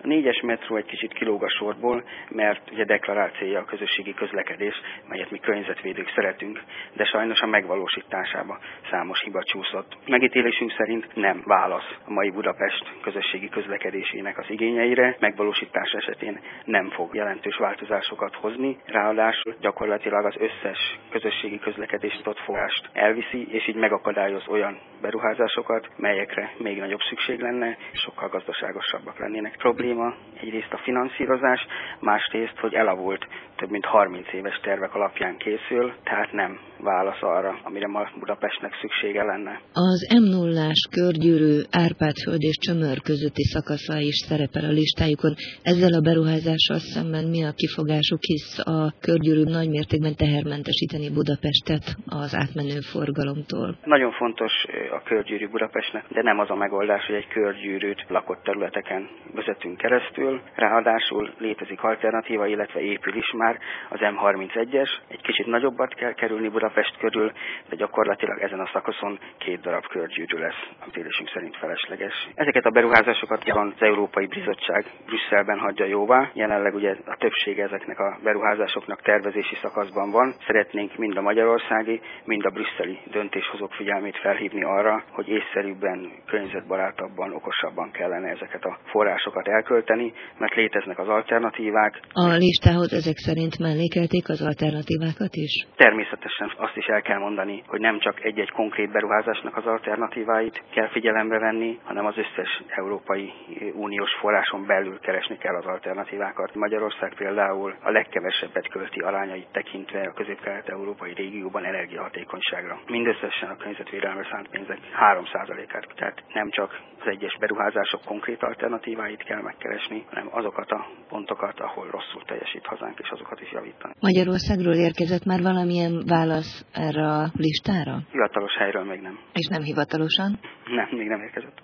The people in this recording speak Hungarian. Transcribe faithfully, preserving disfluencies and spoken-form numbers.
A négyes metró egy kicsit kilóg a sorból, mert ugye deklarált célja a közösségi közlekedés, melyet mi környezetvédők szeretünk, de sajnos a megvalósításába számos hiba csúszott. Megítélésünk szerint nem válasz a mai Budapest közösségi közlekedésének az igényeire, megvalósítás esetén nem fog jelentős változásokat hozni, ráadásul gyakorlatilag az összes közösségi közlekedési forrást elviszi, és így megakadályoz olyan beruházásokat, melyekre még nagyobb szükség lenne, és sokkal gazdaságosabbak lennének. Probléma egyrészt a finanszírozás, másrészt, hogy elavult, több mint harminc éves tervek alapján készül, tehát nem válasz arra, amire ma Budapestnek szüksége lenne. Az em nullás körgyűrű Árpád-föld és Csömör közötti szakasza is szerepel a listájukon. Ezzel a beruházással szemben mi a kifogásuk, hisz a körgyűrű nagymértékben tehermentesíteni Budapestet az átmenő forgalomtól? Nagyon fontos a körgyűrű Budapestnek, de nem az a megoldás, hogy egy körgyűrűt lakott területeken vezetünk keresztül. Ráadásul létezik alternatíva, illetve épül is már az em harmincegyes. Egy kicsit nagyobbat kell kerülni Budapest körül, de gyakorlatilag ezen a szakaszon két darab körgyűrű lesz, amit élésünk szerint felesleges. Ezeket a beruházásokat az Európai Bizottság Brüsszelben hagyja jóvá. Jelenleg ugye a többsége ezeknek a beruházásoknak tervezési szakaszban van. Szeretnénk mind a magyarországi, mind a brüsszeli döntéshozók figyelmét felhívni arra, hogy észszerűbben, környezetbarátabban, okosabban kellene ezeket a forrásokat elkölteni, mert léteznek az alternatívák. A listához ezek szerint mellékelték az alternatívákat is? Természetesen azt is el kell mondani, hogy nem csak egy-egy konkrét beruházásnak az alternatíváit kell figyelembe venni, hanem az összes Európai Uniós forráson belül keresni kell az alternatívákat. Magyarország például a legkevesebbet költi arányait tekintve a közép-kelet-európai régióban energiahatékonyságra. Mindösszesen a környezetvédelemre szánt pénzek három százalékát. Tehát nem csak az egyes beruházások konkrét alternatíváit kell megkeresni, hanem azokat a pontokat, ahol rosszul teljesít hazánk, és azokat is javítani. Magyarországról érkezett már valamilyen válasz erre a listára? Hivatalos helyről még nem. És nem hivatalosan? Nem, még nem érkezett.